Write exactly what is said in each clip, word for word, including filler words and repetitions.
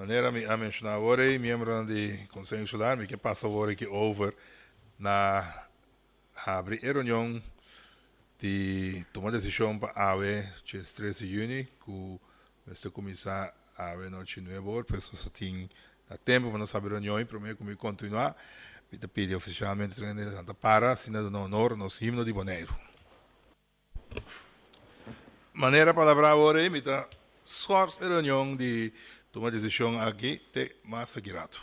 maneira me a mencionar agora, membro do Conselho Insular, me que passa agora aqui over na abrir a reunião de tomar decisão para a dia treze de junho, que este começar a ver noite nova, pessoas só tem tempo para nós abrir a reunião, para mim como continuar, me te pedi oficialmente para assinando no honor nos himno de Bonaire. Maneira para falar agora, me tá só a reunião de tomar decisão aqui, te mais grato.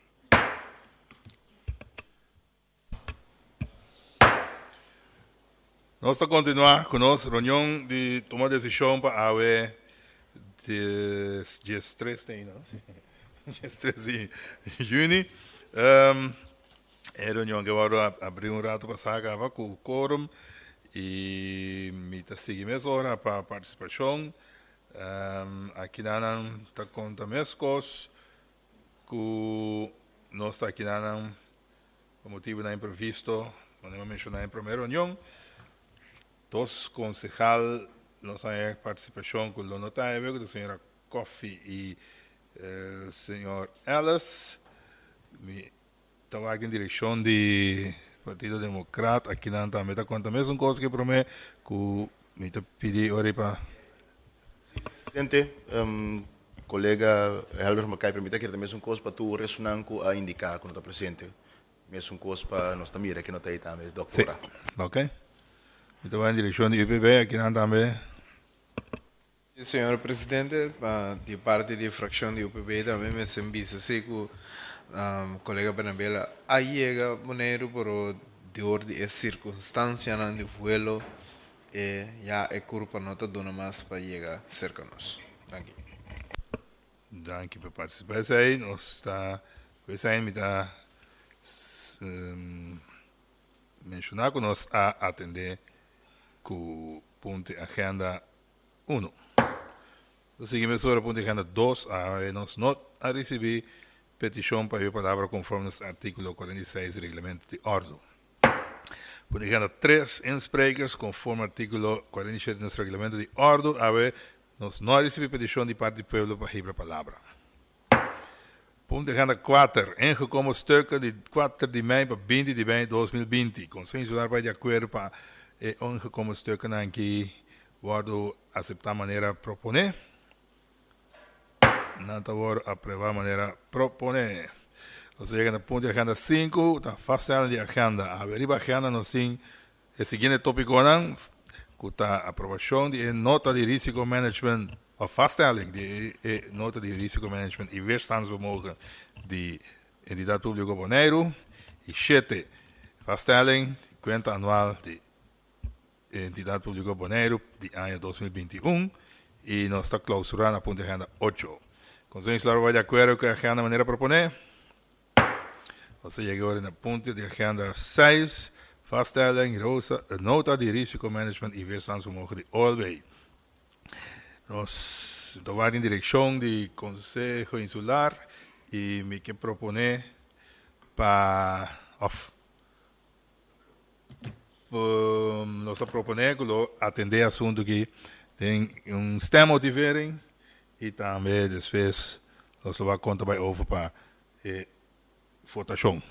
Nós vamos continuar com a nossa reunião de tomar decisão para a dia treze, não? dia treze de junho. Um, é a reunião que eu vou abrir um rato para sacar com o quórum e me está seguindo mais hora para a participação. Um, aqui não está conta mais coisas que nós está aqui não por motivo não imprevisto, não mencionar em primeira reunião. Dos concejal nós temos participação com o notável, a senhora Coffey e o uh, senhor Ellis. Estava aqui em direção do Partido Democrata, aqui não também está conta mesmo coisa que para mim que me está pedindo ora para Presidente, um, colega Helder Macai, permita que também um coisa para tu ressonar com a indicar quando está presente. Mesmo um coisa para nós também, que não está aí também, doutora. Sim. Ok. Então, em direção do I P B, aqui não também. Senhor Presidente, de parte da fração do U P B também me sembisa sei que o colega Benabela aí chega maneiro pero de ordem e circunstância não de vuelo e já é culpa nota dona mais para chegar cerca nós. Danke. Danke por participar. Esse aí nós está, esse aí me está um, mencionar que nós a atender com o ponto de agenda um. Então, seguimos agora o ponto de agenda dois, a nós não a receber petição para a palavra conforme o artículo quarenta e seis do Regulamento de Ordem. Ponto de agenda três, insprekers, conforme o artículo quarenta e sete do Regulamento de Ordem, a ver, nós não recebemos petição de parte do povo para a palavra. Ponto de agenda quatro, ingekomen stukken de quatro de maio para vinte de maio de dois mil e vinte. Conselho Insular vai de acordo para e ingekomen stukken aqui worden aceitar maneira proponer. Não está agora aprovar maneira proponer. Nós chegamos no ponto de agenda cinco, está fazendo de agenda. A veriba agenda nós temos o seguinte tópico, que está a aprovação de nota de risco management, a vaststelling de nota de risco management e weerstandsvermogen de entidade pública Bonaire. E sete, vaststelling, conta anual de entidade pública Bonaire de ano dois mil e vinte e um. E nós está clausurando a ponto de agenda oito. Conselho Insular vai de acordo com a agenda de maneira proponer. Você chega agora no ponto de agenda seis, vaststelling, nota de risco management e weerstandsvermogen de O L B. Nós estamos em direção do Conselho Insular e me quer proponer para um, nós proponer atender assunto que tem um sistema de verem e também depois nós vamos contar para over para eh, votação.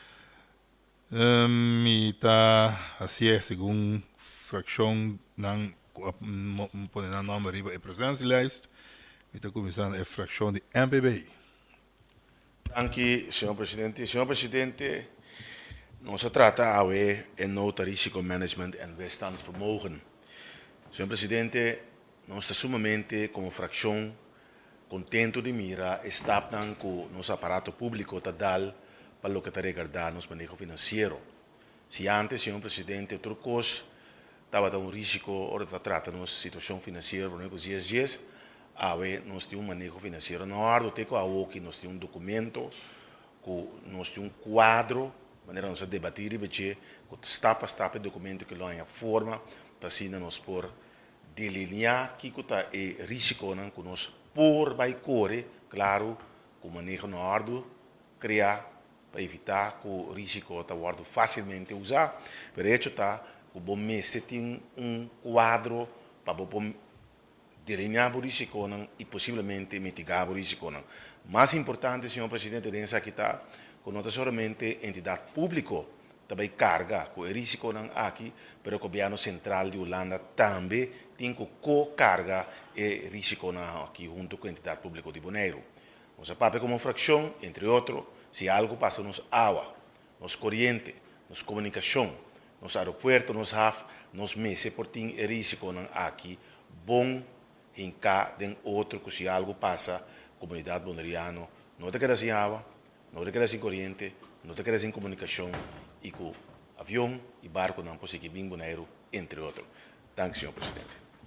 Um, e tá assim é segundo fração não poner o nome arriba a presença list e está começando a fração de M P B. Danke, senhor Presidente. Senhor Presidente, não se trata a ver em nota risco management e weerstandsvermogen. Senhor Presidente, nós estamos sumamente como fração contento de mira estar com nosso aparato público tadal para o que está regardar nosso manejo financeiro. Se antes, senhor Presidente, trucos estava um risco, ora está tratando nossa situação financeira por uns dias dias, a ver, nós temos um manejo financeiro. Não há de que a que nós temos um documento, que nós temos um quadro, maneira nós debater e ver que está para estar documento que lá em forma para assim nós por delinear que está é risco não que nós por vai correr, claro, com manejo no árduo, criar para evitar que o risco está guardado facilmente usar. Por isso está o bom mês tem um quadro para delinear o risco e possivelmente mitigar o risco. Mais importante, senhor presidente, dessa aqui está, que não somente a entidade pública também carga com o risco aqui, mas o governo central de Holanda também tem que co-carga o risco aqui junto com a entidade pública de Bonaire. Nossa papel como fração, entre outros, se algo passa nos água, nos corrente, nos comunicação, nos aeroportos, nos haf, nos meses, por ter o risco aqui, bom em cá, den outro, que se algo passa, comunidade bonaireana, não te queda sem água, não te queda sem corrente, não te queda sem comunicação, e com avião e barco não consegue vir Bonaire, entre outros. Dank, senhor presidente.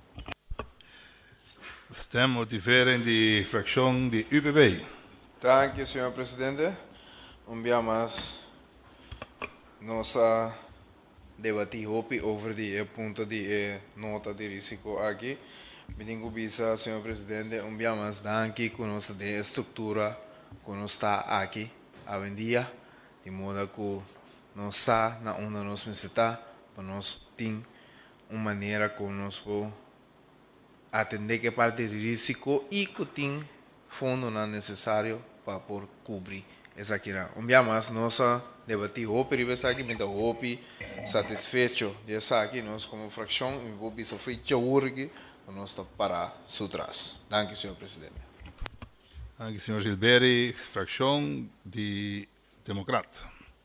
Stem motiveren de fracção de U P B. Dank u, senhor presidente. Um dia mais, nós debatimos over die ponto de nota de risco aqui. Medingo bisa, senhor presidente, um dia mais, danke com nossa de estrutura, com nós está aqui, a vendia, de modo que nós está na onde nós necessitamos, para nós ter uma maneira como nós podemos atender que parte de risco e que tem fundo não necessário para por cobrir essa aqui. Um dia mais, nós debatimos o período aqui, mas o satisfeito de essa aqui, nós como fração, e vou bisa feito hoje, nós está para trás. Danke, senhor presidente. Danke, senhor Gilberi, fracção de Democrata.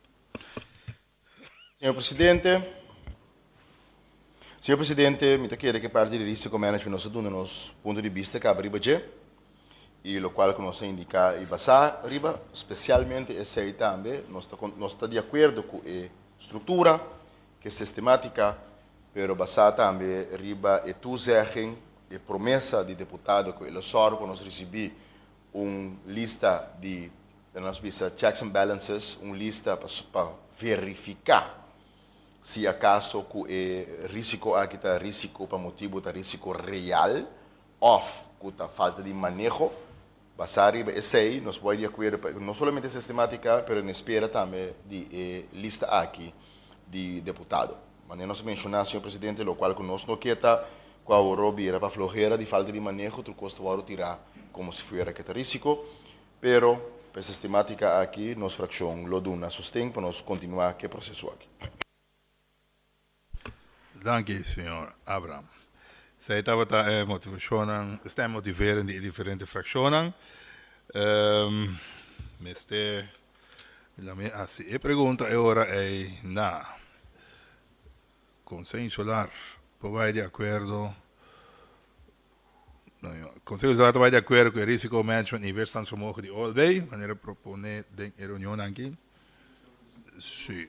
Senhor presidente, senhor presidente, me quer que parte de risco management nós dando nos ponto de vista que abre budget e o qual que nós indica e basar riba, especialmente esse aí também, nós está nós está de acordo com a estrutura, que é sistemática, pero basar também riba e tu zeggen de promessa de deputado que ele só que nós recebi uma lista de nós visa checks and balances, uma lista para verificar se acaso que o risco aqui está risco para motivo da risco real ou que está falta de manejo, basar riba esse aí, nós podemos de acordo não somente sistemática, pero na espera também de eh, lista aqui de deputado. Mas nós mencionamos, senhor presidente, o qual que nós não queda com a Eurobi era para flojera de falta de manejo, tu custo varo tirar como se fuera que está risco, pero para sistemática aqui, nós fração lo duna sustém para nós continuar que processo aqui. Danke, senhor Abraham. Zij estava a motivação, está motiveren de diferentes fracciones. Um, este, assim, a pergunta agora é na Conselho Solar, vai de acordo, não, o Conselho Solar vai de acordo com o risco management e verstandsvermogen de O L B, maneira propone de reunião aqui. Sim.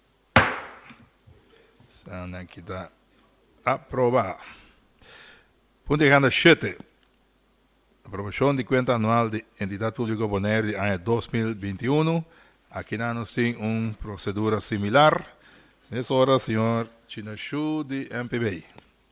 Então, aqui está aprovado. Ponto de agenda sete. Aprovação de conta anual de entidade pública Bonaire de ano dois mil e vinte e um. Aqui nós temos uma procedura similar. Nessa hora, senhor Chinashu, de M P B.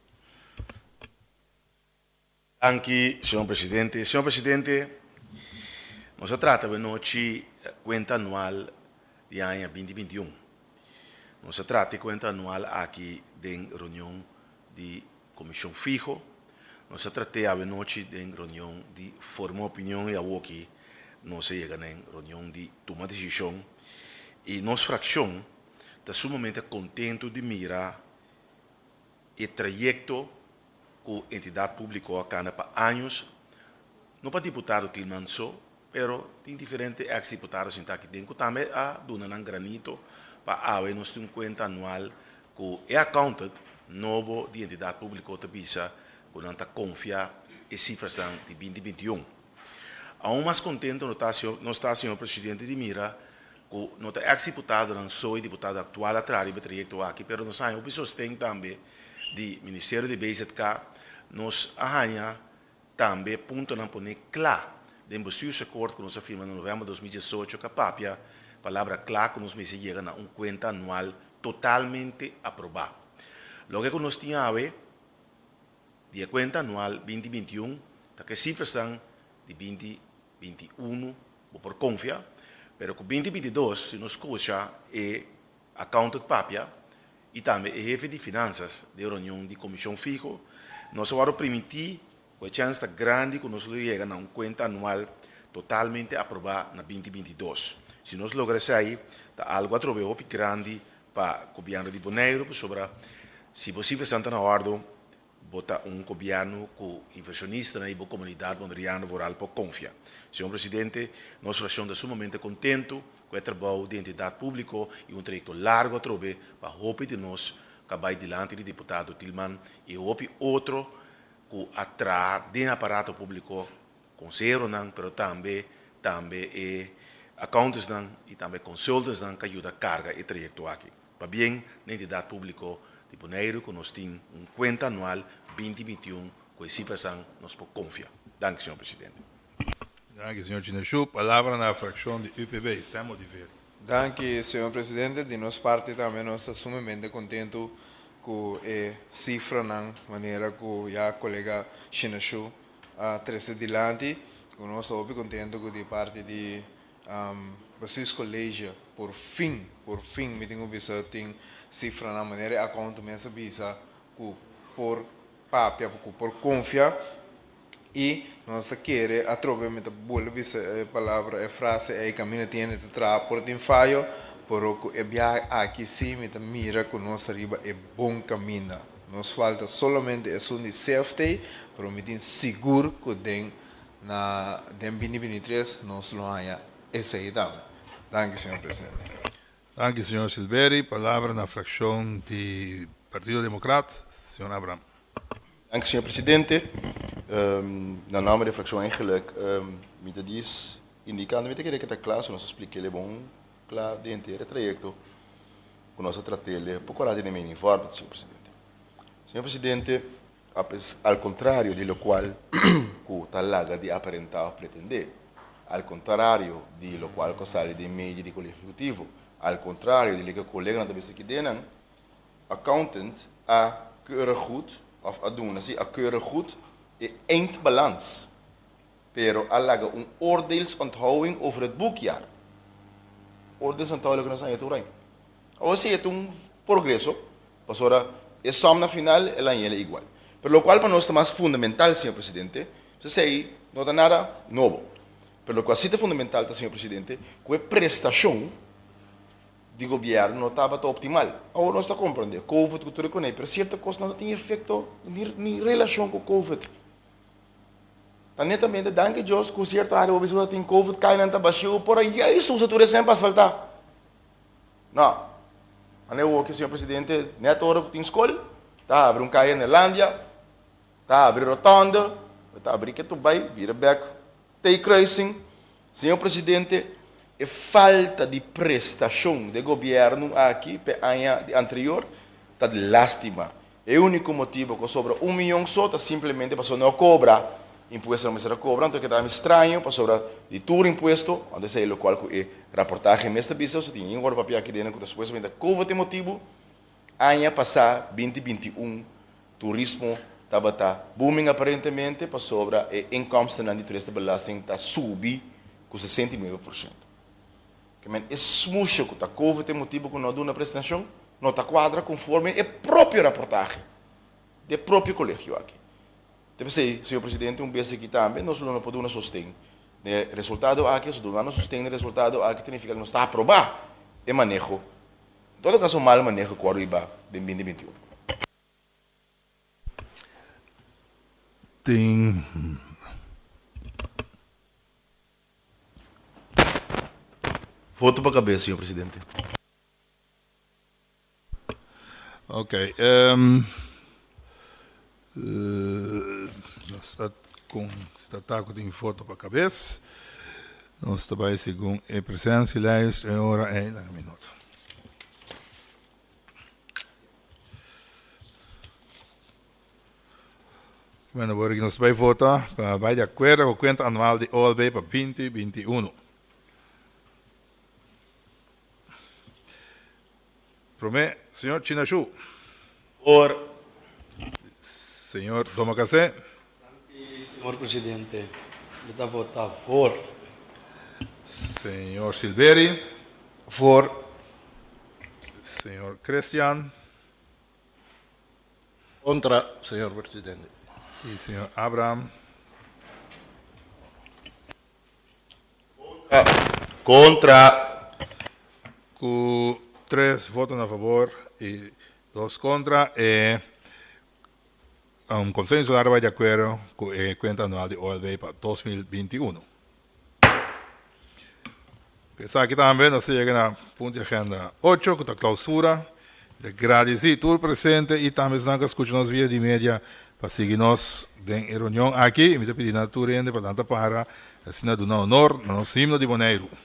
Anche, senhor presidente. Senhor presidente, nós tratamos de noite conta anual de ano dois mil e vinte e um. Nós tratamos de conta anual aqui em reunião de comissão fijo. Nós tratamos de noite em reunião de formar opinião e a que nós chegamos em reunião de tomar decisão. E nossa fração está sumamente contente de mirar o trajeto que a entidade pública acaba para anos, não para deputado Tilman só, mas tem diferentes ex-deputados que têm que também a donar um granito para haver nós temos conta anual que é accounted novo de entidade pública de visa que não está confia em cifras de dois mil e vinte e um. Aún mais contente não está, senhor presidente de mira, que não está ex-deputado, não sou deputado atual atrás do trajeto aqui, mas nós temos o sustento também do Ministério de B Z K, nós arranha também ponto não pôr claro de bestuursacord que nós firmamos em novembro de dois mil e dezoito, que a papia palavra claro que nós me chega a uma conta anual totalmente aprovada. Logo que nós tínhamos a ver, de conta anual dois mil e vinte e um, que cifras são de dois mil e vinte e um, por confia, mas com dois mil e vinte e dois, se nós coxa é accounted papia, e também é jefe de finanças da reunião de comissão fijo, nós vamos permitir a chance está grande que nós chegamos a uma conta anual totalmente aprovada na vinte vinte e dois. Se nós logramos aí, está algo a trocar grande para o governo de Bonaire, sobre, se possível, Santa Navarro, botar um governo com inversionista na comunidade bonaireana rural para confiar. Senhor Presidente, nossa fração está sumamente contente com o trabalho de entidade pública e um trajecto largo a trocar para hope de nós, acabar diante do deputado Tilman e hope outro que atrás do aparato público, conselho, mas também, também e accounts e também consultas que ajudam a carga e trajecto aqui. Para bem, na entidade pública de Bonaire, que nós temos uma conta anual vinte vinte e um, com essa fração nós podemos confiar. Danke, senhor Presidente. Danke, senhor Chinashu. Palavra na fração de U P B. Estamos de ver. Danke, senhor presidente. De nossa parte também nós estamos sumamente contentos com a cifra, na maneira que já o colega Chinashu uh, trouxe adiante. Nós estamos contentos com a parte de um, Francisco Leija, por fim, por fim, me tenho visto tem cifra na maneira a conta mesmo visa por papia, por confiar e nós queremos a trocar met boa visa palavra e frase e caminho tiene de tra por tem falho por o é bia aqui sim me mira que nós arriba é bom caminho. Nos falta somente é um de safety, pero me tem seguro que den na den vinte vinte e três nós lo haya essa idade. Danke, senhor presidente. Danke, senhor Silveri. Palavra na fração do Partido Democrata, senhor Abraham. Dank senhor presidente. Um, na nome da fração eigenlijk, um, me diz, indicando que queria que está claro, nós expliquei bom, claro, de inteiro trajecto, que nós tratamos, por coragem de mim informe, senhor presidente. Senhor presidente, ao contrário de lo qual, que talaga de aparentar pretender, ao contrário de lo qual que sai de meio de colégio executivo, ao contrário de lo que o colega na tabela que denan, accountant a keurig goed, of a doen, assim, a keurig goed, e eindbalans. Pero alaga een oordeelsonthouding over het boekjaar. Oordeelsonthouding que nós temos aí. Ou seja, é um progresso, mas agora, a soma na final, ela é igual. Pero lo qual para nós é mais fundamental, senhor presidente, se sei, não dá nada novo. Pero lo qual é fundamental, senhor presidente, que a prestação de governo não estava optimal. Agora nós estamos compreendendo, Covid, que tudo conhece, mas certa coisa não tem efeito em relação com o Covid. Então, netamente, danke Deus, que certa área, o pessoal tem Covid, cai na tabaxo, por aí, é isso, usa tudo sempre para faltar. Não. Mas eu que senhor presidente, nessa hora que tem escola, está abrindo um caia na Irlândia, está abrindo rotonda, está abrindo que tu vai, vira back, take crossing. Senhor presidente, a falta de prestação de governo aqui, para ano anterior, está de lástima. É o único motivo que sobra um milhão só, está simplesmente para não cobrar imposto, não será cobrar, então que está estranho, para sobra de tudo imposto, onde sei o qual é reportagem nesta visa, se tem um papel aqui dentro, que supostamente Covid é motivo, ano passado, vinte vinte e um, turismo estava tá booming aparentemente, para sobra e inkomsten na turista belasting está subir com sessenta e nove por cento. Que men é smuxo que está Covid é motivo que não dá uma prestação, não está quadra conforme a própria reportagem do próprio colégio aqui. Deve ser, senhor presidente, um beijo aqui também, nós não podemos sustentar. O resultado aqui, se não sustenta o resultado aqui, significa que não está aprovado o manejo. Em todo caso, mal manejo com a riba de vinte vinte e um. Tem. Voto para a cabeça, senhor presidente. Ok. Um, uh, nós está com está com tem foto para a cabeça. Nós também segundo a presença lijst é hora é um minuto. Bueno, agora que nós vai votar para vai de acordo com a conta anual de O L B para vinte vinte e um. Promé, senhor Chinashu. Por. Senhor Domacacé. Senhor presidente, eu vou votar por. Senhor Silveri. For. Senhor Cristian. Contra, senhor presidente. Y señor Abraham. Contra. Con tres votos a favor y dos contra. Eh, un consenso de de acuerdo con eh, cuenta anual de O L B para dos mil veintiuno. Pues aquí también nos llegan a punto de agenda ocho, con la clausura. De agradecer todo el presente y también están escuchando los vídeos de media para seguirnos en reunión aquí. Y me pedí a tu rende para tanta para, así de un honor, nos himno de Bonaire.